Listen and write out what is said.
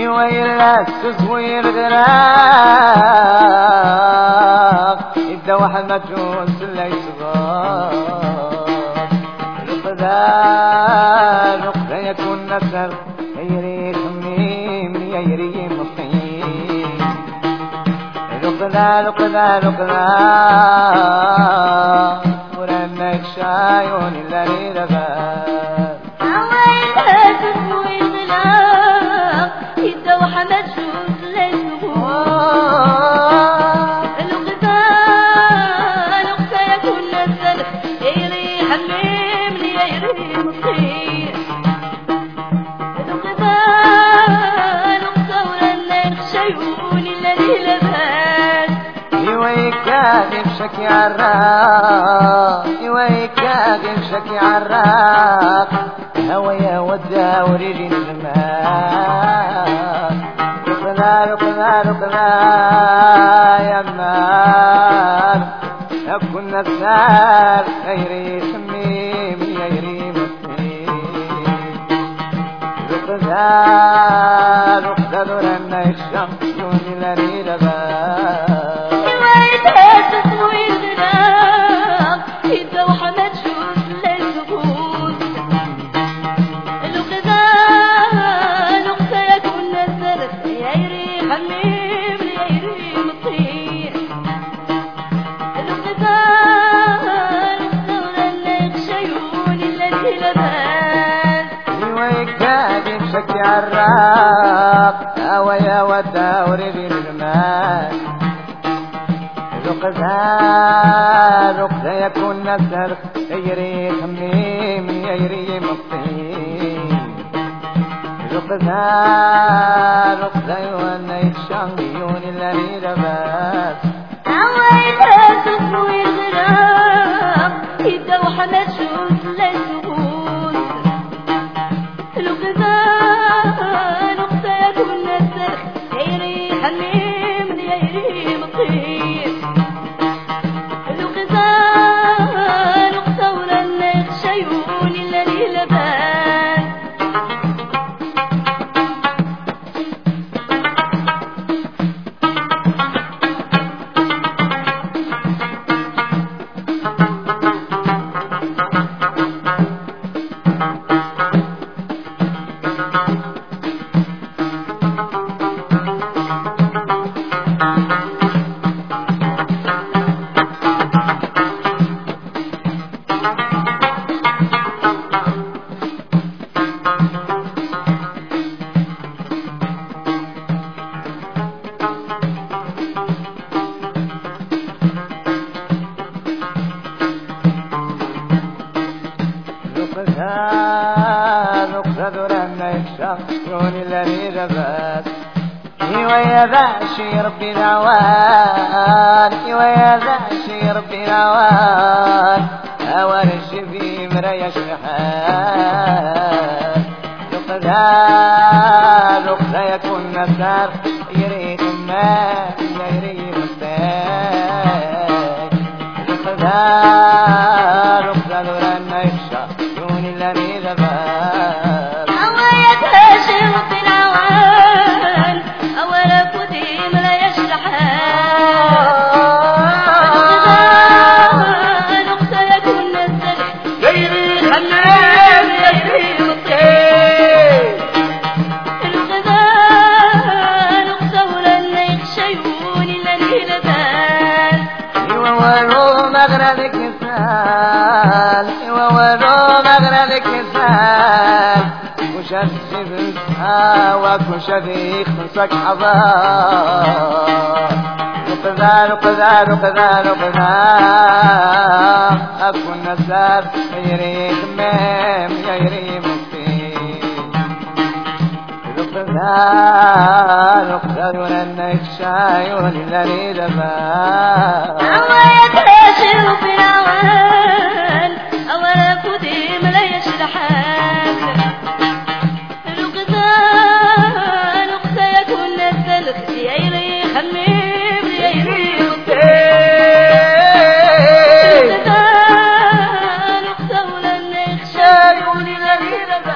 ويلا التصوير غراق إذا واحد ما تجوز لا يصغر نقدر يكون نسر يري خميم يري مصيم نقدر ورنك شايون اللي رغب شكي عراق يويكاك شكي عراق هويا ودا وريجي نجمان رقنا يا النار أكون النار غيري سميم غيري مسميم رقنا لنا الشمس يوني لني لبان شكي عراق هويا والدور بالماء رقدة يكون نسر يجري خميم يجري مطيم رقدة يوانا يتشانقيون اللي رباس هويا تصوي الغرام إذا وحمد شوز لسهول يوني اللي ربات ويا ذاشي ربي العوان ويا ذاشي ربي العوان أول الشبي مريش رحال لقدا يكون نسار يريد الماء يريد مستاك لقدا لنا يخشى يوني اللي ربات وشذب هواك وشذيخ مسك حضار رقدا أكون نسار يري خمام يري مفتين رقدا ولنك شايون اللي دبار أولا تاشر في العوان أولا قديم لا يشرحان يوني لني رباس